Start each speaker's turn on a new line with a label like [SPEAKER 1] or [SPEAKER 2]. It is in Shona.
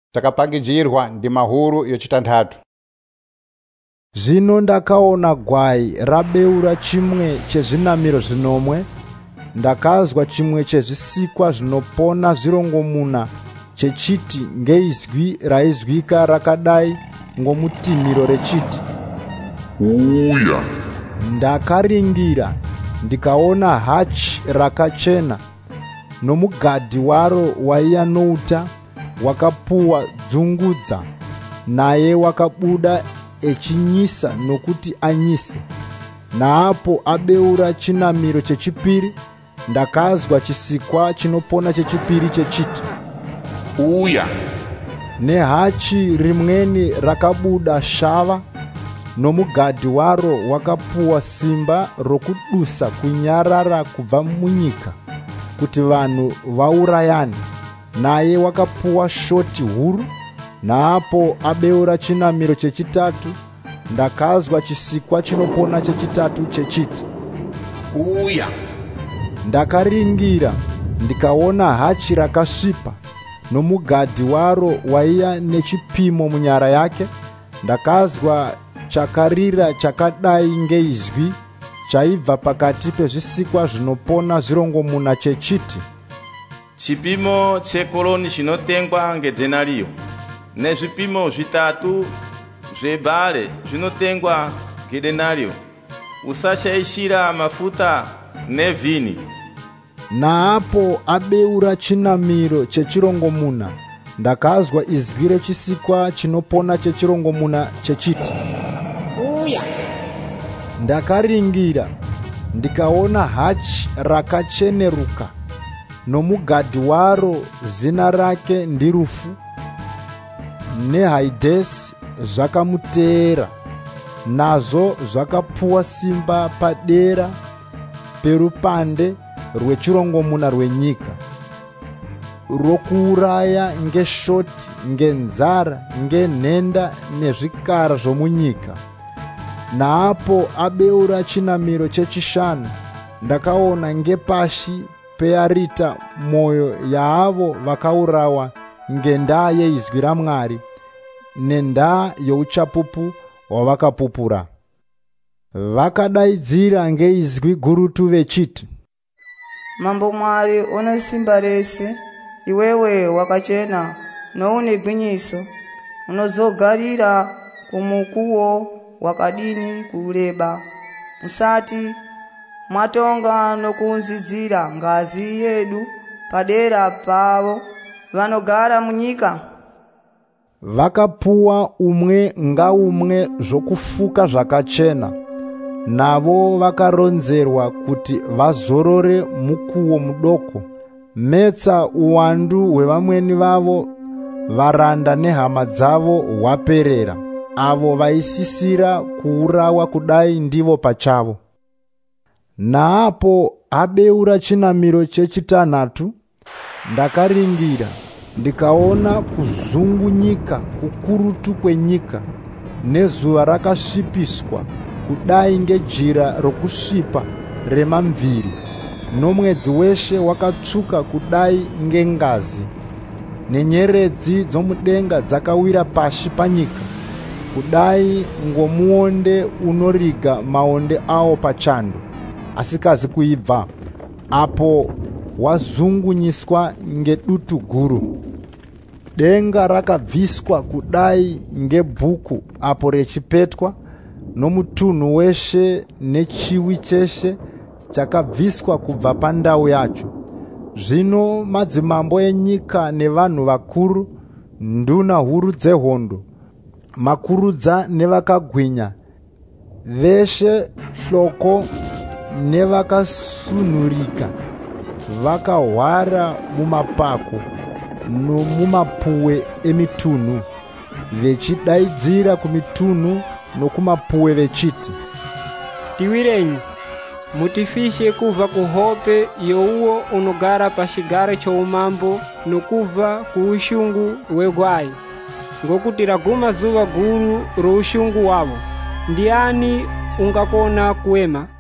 [SPEAKER 1] chakapangijirwa ndi mahuru yochitanthatu.
[SPEAKER 2] Zvino ndakaona gwai rabeura chimwe chezvinamiro zvinomwe. Ndakazwa chimwe chezvisikwa zvinopona 4 chechiti ngeizwi raizwika rakadai ngomutinhiro rechiti,
[SPEAKER 3] uya.
[SPEAKER 2] Ndakaringira ndikaona hachi rakachena nomugadhi waro waiya nouta wakapuwa dzungudza, naye wakabuda echinyisa nokuti anyise. Naapo abeura chinamiro chechipiri, ndakazwa chisikwa chinopona chechipiri chechiti,
[SPEAKER 3] uya.
[SPEAKER 2] Nehachi rimweni rakabuda shava, nomugadhi waro wakapuwa simba rokudusa kunyarara kubva munyika, kuti vanhu vaurayane. Naye wakapuwa shoti huru. Naapo abeura chinamiro chechitatu, ndakazwa chisikwa chinopona chechitatu chechiti,
[SPEAKER 3] uya.
[SPEAKER 2] Ndakaringira ndikaona hachi rakasvipa, nomugadhi waro waiya nechipimo munyara yake. Ndakazwa chakarira chakadai ngeizwi chaibva pakati pezvisikwa zvinopona 4 chechiti,
[SPEAKER 4] chipimo chekoroni chinotengwa ngedenariyo, nezvipimo 3 zvebhare zvinotengwa ngedenariyo. Usashayishira mafuta nevhini.
[SPEAKER 2] Naapo abeura chinamiro chechirongomuna, ndakazwa izwi rechisikwa chinopona chechirongomuna chechiti,
[SPEAKER 3] uya.
[SPEAKER 2] Ndakaringira ndikaona hachi rakacheneruka, nomugadhi waro zina rake ndirufu, neHadhesi zvakamuteera. Nazvo zvakapuwa simba padera perupande rwechirongomuna rwenyika, rokuuraya ngeshoti, ngenzara, ngenhenda nezvikara zvomunyika. Naapo abeura chinamiro chechishanu, ndakaona ngepashi pearita mwoyo yaavo vakaurawa ngendaa yeizwi raMwari nendaa youchapupu hwavakapupura. Vakadaidzira ngeizwi gurutu vechiti,
[SPEAKER 5] Mambo Mwari une simba rese, iwewe wakachena noune gwinyiso, unozogarira kumukuwo wakadini kureba. Musati mwatonga nokunzidzira ngazi yedu padera pavo vanogara munyika.
[SPEAKER 2] Vakapuwa umwe ngaumwe zvokufuka zvakachena, navo vakaronzerwa kuti vazorore mukuwo mudoko. Metsa uwandu hwevamweni vavo varanda nehama dzavo hwaperera. Avo vaisisira kuurawa kudai ndivo pachavo. Naapo abeura chinamiro chechitanhatu, ndakaringira ndikaona kuzungunyika kukurutu kwenyika, nezuva rakasvipiswa kudai ngejira rokusvipa remamviri, nomwedzi weshe wakatsvuka kudai ngengazi, nenyeredzi dzomudenga dzakawira pashi panyika, kudai ngomuonde unoriga maonde awo pachando, asikazi kuibva, apo wazungunyiswa ngedutu guru. Denga rakabviswa kudai ngebhuku apo rechipetwa, nomutunhu weshe nechiwi cheshe chakabviswa kubva pandau yacho. Zvino madzimambo enyika nevanhu vakuru, nduna huru dzehondo, makurudza nevakagwinya, veshe hloko nevakasunhurika, vakahwara mumapako nomumapuwe emitunhu, vechidaidzira kumitunhu nokumapuwe vechiti,
[SPEAKER 6] Tiwirenyi, mutifishe kubva kuhope youwo unogara pachigaro choumambo nokubva kuushungu hwegwai, ngokuti raguma zuva guru roushungu hwavo. Ndiani ungakona kuema?